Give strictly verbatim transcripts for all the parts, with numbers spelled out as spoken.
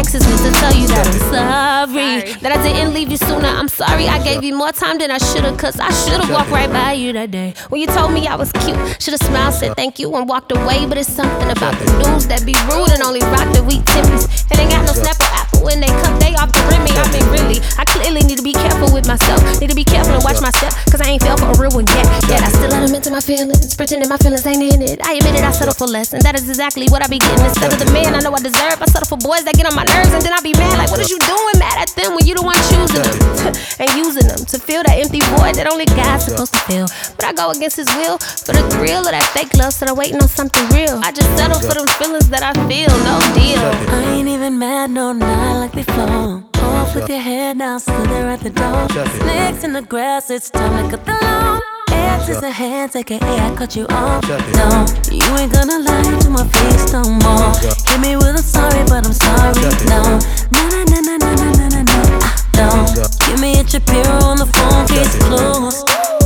exes was to tell you that I'm sorry, sorry that I didn't leave you sooner. I'm sorry I gave you more time than I should've, cause I should've walked right by you that day when you told me I was cute. Should've smiled, said thank you, and walked away. But it's something about the dudes that be rude and only rock the weak Timmies. They ain't got no Snapple Apple when they come, they off the rim. I mean really, I clearly need to be careful with myself. Need to be careful and watch my step, cause I ain't fell for a real one yet. Yet I still let them into my feelings, pretending my feelings ain't in it. I admit it, I settle for less, and that is exactly what I be getting. Instead of the man I know I deserve, I settle for boys that get on my nerves, and then I be mad like, what is you doing? Mad at them when you the one choosing them and using them to fill that empty void that only God's supposed to fill. But I go against his will for the thrill of that fake love, so I'm waiting on something real. I just settle for them feelings that I feel, no deal. I ain't even mad, no, not like before. Off with your head now, still there at the door. Snakes in the grass, it's time to cut the lawn. Exes ahead, aka I cut you off. No, you ain't gonna lie to my face no more. Hit me with a sorry, but I'm sorry. No, no, no, no, no, no, no, no, no. I don't. Give me a Shapiro on the phone, case closed.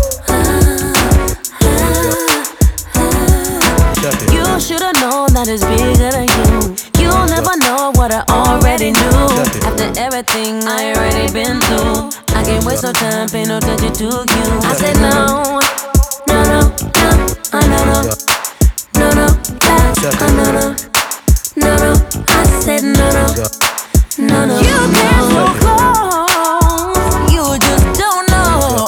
You should've known that it's bigger than you. You'll never know what I already knew. After everything I already been through, I can't waste no time, pay no attention to you. I said no, no, no, no, uh, no, no, no, no, that, uh, no, no, no, no. I said no, no, no, no. You came so close, you just don't know.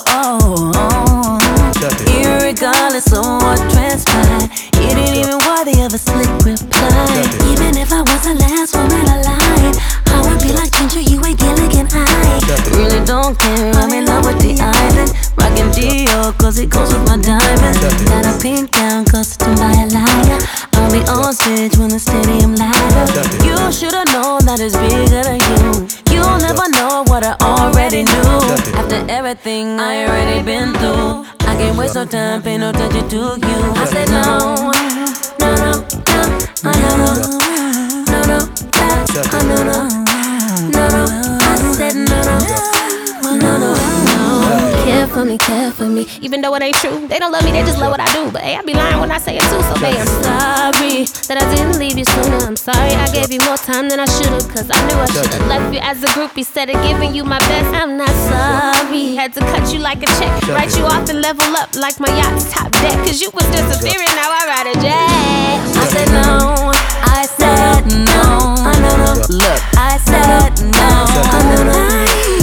Irregardless of what transpired, you didn't even worthy of a slick reply. Even if I was the last woman alive, I would be like Ginger, you ain't Gilligan. I really don't care, I'm in love with the island. Rockin' Dior, cause it goes with my diamonds. Got a pink gown, custom by a liar. I'll be on stage when the stadium light up. You should've known that it's bigger than you. You'll never know what I already knew. After everything I already been through, I can't waste no time, pay no attention to you. I said no, no, no, no, no, no, no, no, that, uh, no, no, no, no. I said no, no, no, no, no. Care for me, care for me, even though it ain't true. They don't love me, they just love what I do. But hey, I be lying when I say it too. So babe, I'm sorry that I didn't leave you sooner. I'm sorry I gave you more time than I should've, cause I knew I should've left you as a groupie instead of giving you my best. I'm not sorry, had to cut you like a check, write you off and level up like my yacht's top deck, cause you was disappearing, now I ride a jet. I said no, I said no, I know no. Look, I said no, I know no.